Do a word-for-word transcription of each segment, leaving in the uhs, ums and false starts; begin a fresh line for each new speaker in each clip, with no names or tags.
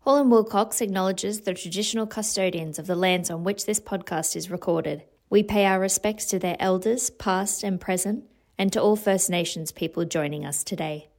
Hall and Wilcox acknowledges the traditional custodians of the lands on which this podcast is recorded. We pay our respects to their elders, past and present, and to all First Nations people joining us today.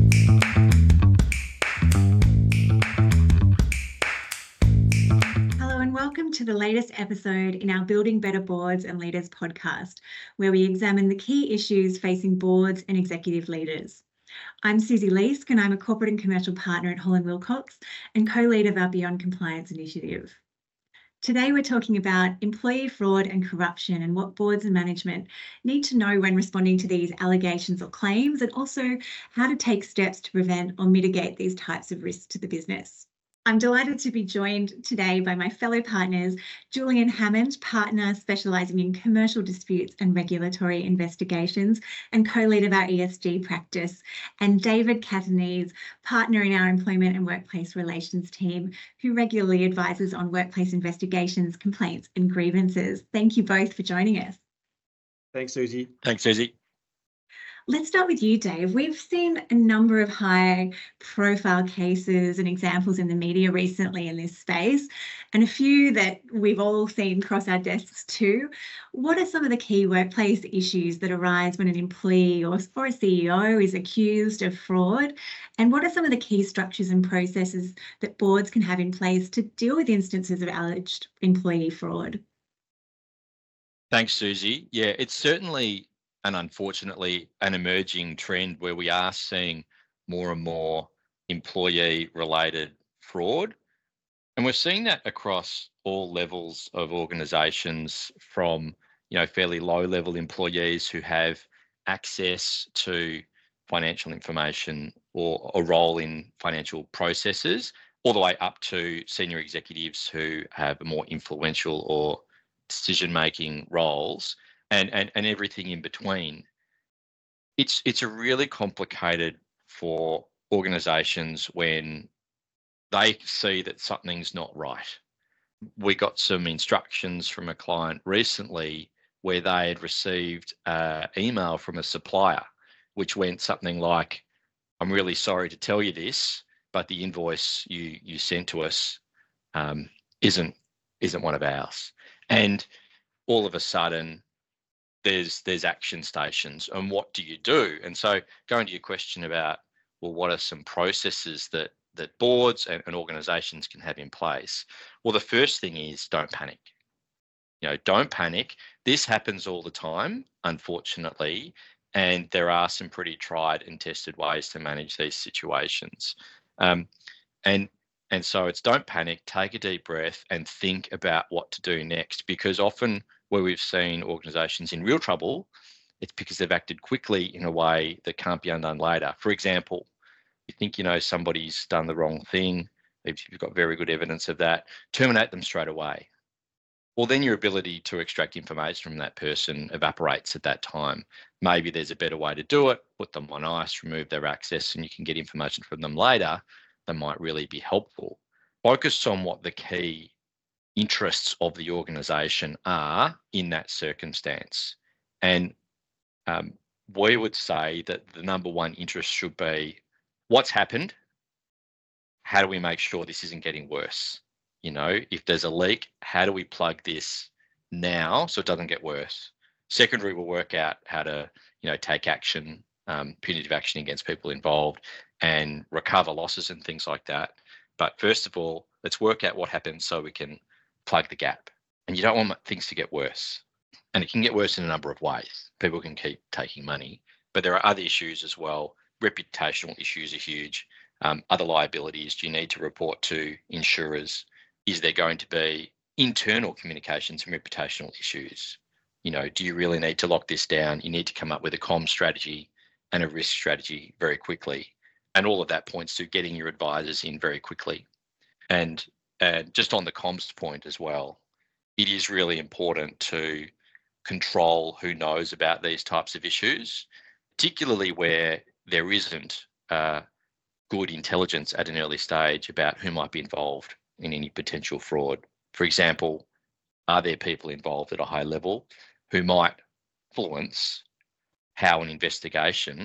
Hello and welcome to the latest episode in our Building Better Boards and Leaders podcast, where we examine the key issues facing boards and executive leaders. I'm Susie Leask and I'm a corporate and commercial partner at Hall and Wilcox and co-lead of our Beyond Compliance initiative. Today we're talking about employee fraud and corruption and what boards and management need to know when responding to these allegations or claims, and also how to take steps to prevent or mitigate these types of risks to the business. I'm delighted to be joined today by my fellow partners, Julian Hammond, partner specialising in commercial disputes and regulatory investigations and co-lead of our E S G practice, and David Catanese, partner in our employment and workplace relations team, who regularly advises on workplace investigations, complaints and grievances. Thank you both for joining us.
Thanks, Susie.
Thanks, Susie.
Let's start with you, Dave. We've seen a number of high-profile cases and examples in the media recently in this space, and a few that we've all seen cross our desks too. What are some of the key workplace issues that arise when an employee or, or a C E O is accused of fraud? And what are some of the key structures and processes that boards can have in place to deal with instances of alleged employee fraud?
Thanks, Susie. Yeah, it's certainly and unfortunately an emerging trend where we are seeing more and more employee-related fraud. And we're seeing that across all levels of organisations, from you know fairly low-level employees who have access to financial information or a role in financial processes, all the way up to senior executives who have more influential or decision-making roles. And, and and everything in between. It's it's a really complicated for organisations when they see that something's not right. We got some instructions from a client recently where they had received an email from a supplier, which went something like, "I'm really sorry to tell you this, but the invoice you you sent to us um, isn't isn't one of ours." And all of a sudden, There's there's action stations, and what do you do? And so, going to your question about, well, what are some processes that that boards and, and organisations can have in place? Well, the first thing is don't panic. You know, don't panic. This happens all the time, unfortunately, and there are some pretty tried and tested ways to manage these situations. Um, and and so it's don't panic, take a deep breath, and think about what to do next, because often where we've seen organisations in real trouble, it's because they've acted quickly in a way that can't be undone later. For example, you think you know somebody's done the wrong thing, if you've got very good evidence of that, terminate them straight away. Well, then your ability to extract information from that person evaporates at that time. Maybe there's a better way to do it, put them on ice, remove their access, and you can get information from them later that might really be helpful. Focus on what the key interests of the organisation are in that circumstance. And um, we would say that the number one interest should be what's happened, how do we make sure this isn't getting worse? You know, if there's a leak, how do we plug this now so it doesn't get worse? Secondary, we'll work out how to, you know, take action, um, punitive action against people involved and recover losses and things like that. But first of all, let's work out what happened so we can plug the gap. And you don't want things to get worse. And it can get worse in a number of ways. People can keep taking money, but there are other issues as well. Reputational issues are huge. Um, other liabilities, do you need to report to insurers? Is there going to be internal communications and reputational issues? You know, do you really need to lock this down? You need to come up with a comm strategy and a risk strategy very quickly. And all of that points to getting your advisors in very quickly. And And just on the comms point as well, it is really important to control who knows about these types of issues, particularly where there isn't uh, good intelligence at an early stage about who might be involved in any potential fraud. For example, are there people involved at a high level who might influence how an investigation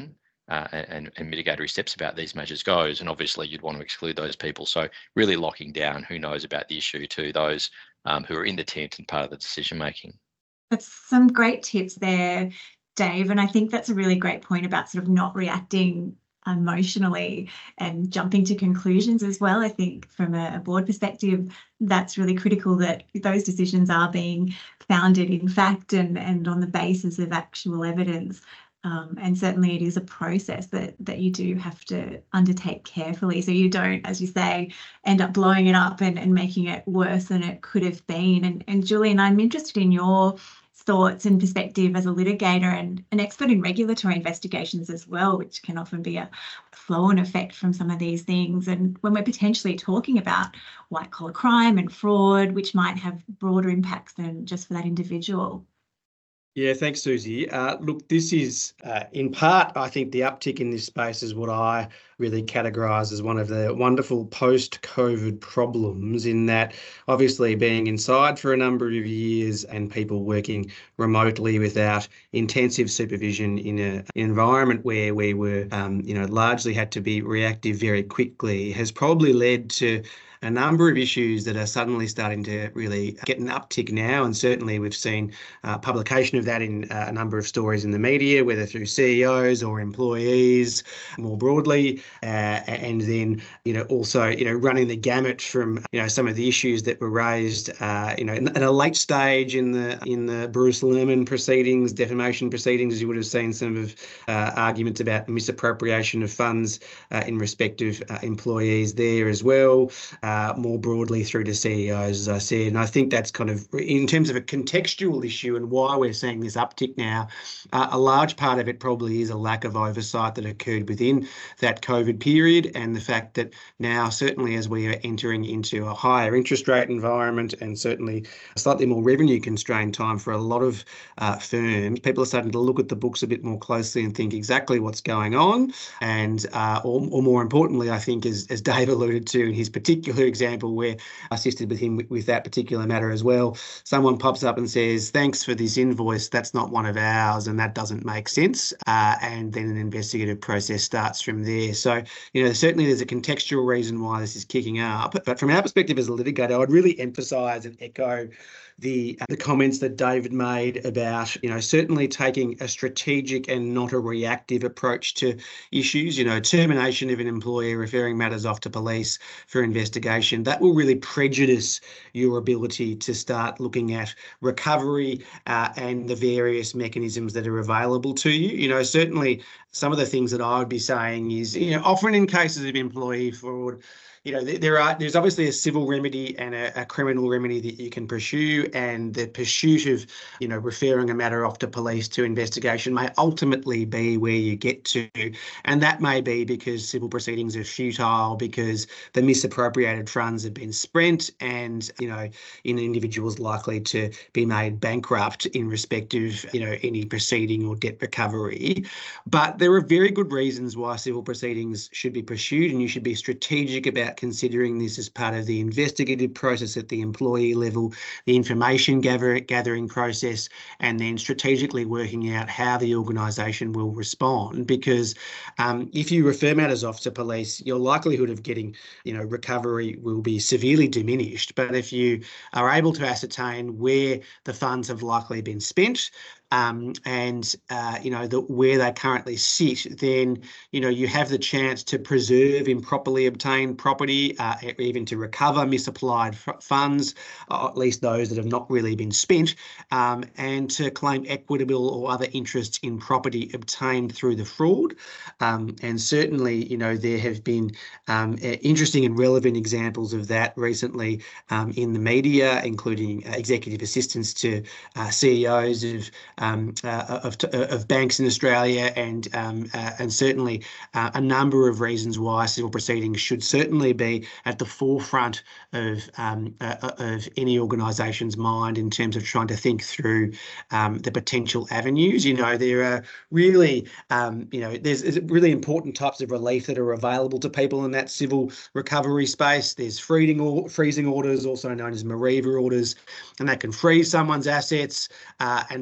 uh, and, and mitigatory steps about these measures goes. And obviously you'd want to exclude those people. So really locking down who knows about the issue to those um, who are in the tent and part of the decision making.
That's some great tips there, Dave. And I think that's a really great point about sort of not reacting emotionally and jumping to conclusions as well. I think from a, a board perspective, that's really critical, that those decisions are being founded in fact and, and on the basis of actual evidence. Um, and certainly it is a process that that you do have to undertake carefully, so you don't, as you say, end up blowing it up and, and making it worse than it could have been. And, and Julian, I'm interested in your thoughts and perspective as a litigator and an expert in regulatory investigations as well, which can often be a flow-on effect from some of these things. And when we're potentially talking about white-collar crime and fraud, which might have broader impacts than just for that individual.
Yeah, thanks, Susie. Uh, look, this is uh, in part, I think the uptick in this space is what I really categorise as one of the wonderful post-COVID problems, in that obviously being inside for a number of years and people working remotely without intensive supervision in a, an environment where we were, um, you know, largely had to be reactive very quickly has probably led to a number of issues that are suddenly starting to really get an uptick now. And certainly we've seen uh, publication of that in uh, a number of stories in the media, whether through C E Os or employees more broadly. Uh, and then, you know, also, you know, running the gamut from, you know, some of the issues that were raised, uh, you know, at a late stage in the in the Bruce Lerman proceedings, defamation proceedings, as you would have seen some of uh, arguments about misappropriation of funds uh, in respect of uh, employees there as well. Uh, Uh, more broadly through to C E Os, as I said. And I think that's kind of, in terms of a contextual issue and why we're seeing this uptick now, uh, a large part of it probably is a lack of oversight that occurred within that COVID period, and the fact that now, certainly as we are entering into a higher interest rate environment and certainly a slightly more revenue constrained time for a lot of uh, firms, people are starting to look at the books a bit more closely and think exactly what's going on. And uh, or, or more importantly, I think, as, as Dave alluded to in his particular example where I assisted with him with, with that particular matter as well, someone pops up and says, thanks for this invoice, that's not one of ours, and that doesn't make sense. Uh, and then an investigative process starts from there. So, you know, certainly there's a contextual reason why this is kicking up. But from our perspective as a litigator, I'd really emphasise and echo the the comments that David made about, you know, certainly taking a strategic and not a reactive approach to issues. You know, termination of an employee, referring matters off to police for investigation, that will really prejudice your ability to start looking at recovery uh, and the various mechanisms that are available to you. You know, certainly some of the things that I would be saying is, you know, often in cases of employee fraud, you know, there are there's obviously a civil remedy and a, a criminal remedy that you can pursue, and the pursuit of, you know, referring a matter off to police to investigation may ultimately be where you get to, and that may be because civil proceedings are futile, because the misappropriated funds have been spent, and, you know, an individual's likely to be made bankrupt in respect of, you know, any proceeding or debt recovery. But there are very good reasons why civil proceedings should be pursued, and you should be strategic about considering this as part of the investigative process at the employee level, the information gather, gathering process, and then strategically working out how the organisation will respond. Because um, if you refer matters off to police, your likelihood of getting, you know, recovery will be severely diminished. But if you are able to ascertain where the funds have likely been spent, Um, and, uh, you know, the, where they currently sit, then, you know, you have the chance to preserve improperly obtained property, uh, even to recover misapplied f- funds, or at least those that have not really been spent, um, and to claim equitable or other interests in property obtained through the fraud. Um, and certainly, you know, there have been um, interesting and relevant examples of that recently um, in the media, including uh, executive assistants to uh, C E Os of Um, uh, of, of banks in Australia, and um, uh, and certainly uh, a number of reasons why civil proceedings should certainly be at the forefront of um, uh, of any organisation's mind in terms of trying to think through um, the potential avenues. You know, there are really, um, you know, there's, there's really important types of relief that are available to people in that civil recovery space. There's freezing, or, freezing orders, also known as Mariva orders, and that can freeze someone's assets uh, and make sure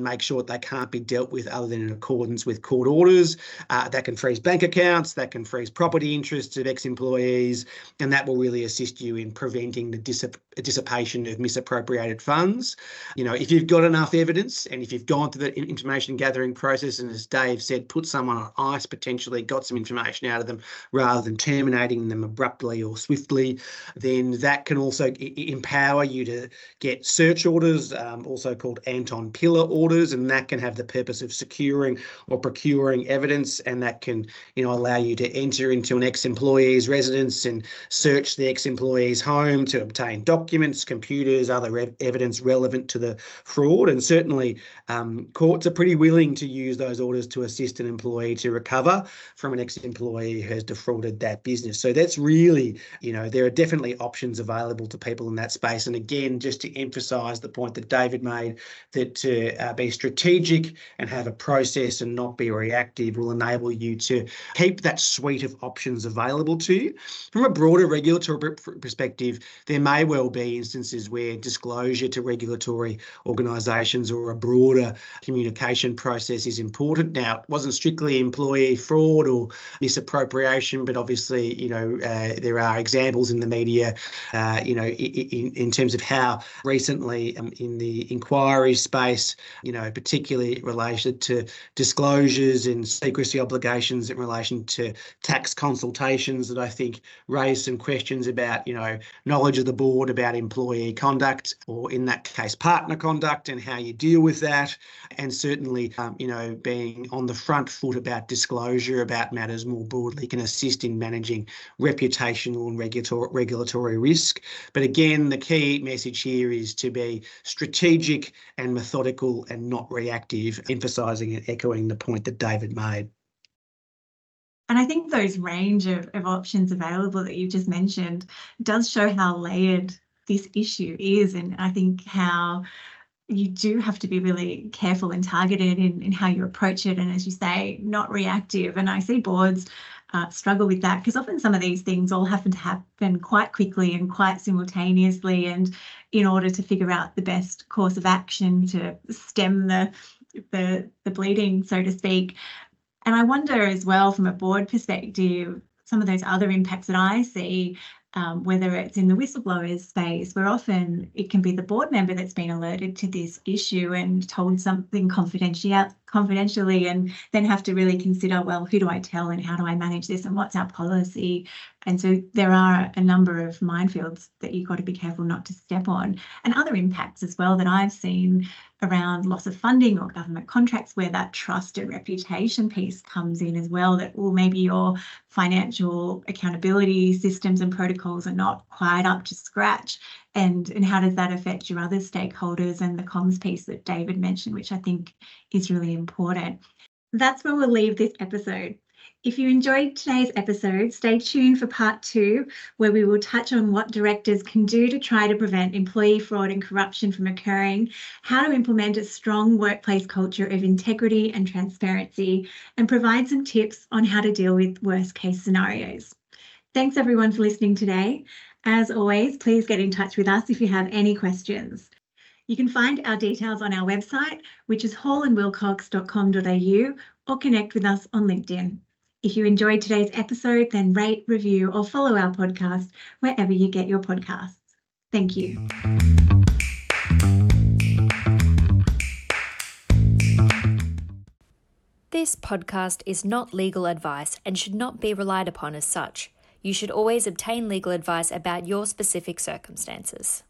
they can't be dealt with other than in accordance with court orders. Uh, that can freeze bank accounts, that can freeze property interests of ex-employees, and that will really assist you in preventing the dissip- dissipation of misappropriated funds. You know, if you've got enough evidence and if you've gone through the information gathering process and, as Dave said, put someone on ice, potentially got some information out of them rather than terminating them abruptly or swiftly, then that can also I- empower you to get search orders, um, also called Anton Pillar orders, and that can have the purpose of securing or procuring evidence, and that can, you know, allow you to enter into an ex-employee's residence and search the ex-employee's home to obtain documents, computers, other ev- evidence relevant to the fraud. And certainly um, courts are pretty willing to use those orders to assist an employee to recover from an ex-employee who has defrauded that business. So that's really, you know, there are definitely options available to people in that space. And again, just to emphasise the point that David made, that to uh, be strategic and have a process and not be reactive will enable you to keep that suite of options available to you. From a broader regulatory perspective, there may well be instances where disclosure to regulatory organisations or a broader communication process is important. Now, it wasn't strictly employee fraud or misappropriation, but obviously, you know, uh, there are examples in the media, uh, you know, in, in terms of how recently um, in the inquiry space, you know, particularly related to disclosures and secrecy obligations in relation to tax consultations, that I think raised some questions about, you know, knowledge of the board about employee conduct, or in that case, partner conduct, and how you deal with that. And certainly, um, you know, being on the front foot about disclosure about matters more broadly can assist in managing reputational and regulatory, regulatory risk. But again, the key message here is to be strategic and methodical and not reactive, emphasising and echoing the point that David made.
And I think those range of, of options available that you've just mentioned does show how layered this issue is, and I think how you do have to be really careful and targeted in, in how you approach it, and as you say, not reactive. And I see boards uh, struggle with that because often some of these things all happen to happen quite quickly and quite simultaneously, and in order to figure out the best course of action to stem the the, the bleeding, so to speak. And I wonder as well, from a board perspective, some of those other impacts that I see, um, whether it's in the whistleblowers space, where often it can be the board member that's been alerted to this issue and told something confidential, confidentially, and then have to really consider, well, who do I tell and how do I manage this and what's our policy? And so there are a number of minefields that you've got to be careful not to step on, and other impacts as well that I've seen around loss of funding or government contracts, where that trust and reputation piece comes in as well, that, well, maybe your financial accountability systems and protocols are not quite up to scratch. And, and how does that affect your other stakeholders, and the comms piece that David mentioned, which I think is really important. That's where we'll leave this episode. If you enjoyed today's episode, stay tuned for part two, where we will touch on what directors can do to try to prevent employee fraud and corruption from occurring, how to implement a strong workplace culture of integrity and transparency, and provide some tips on how to deal with worst case scenarios. Thanks everyone for listening today. As always, please get in touch with us if you have any questions. You can find our details on our website, which is hall and wilcox dot com dot a u, or connect with us on LinkedIn. If you enjoyed today's episode, then rate, review, or follow our podcast wherever you get your podcasts. Thank you.
This podcast is not legal advice and should not be relied upon as such. You should always obtain legal advice about your specific circumstances.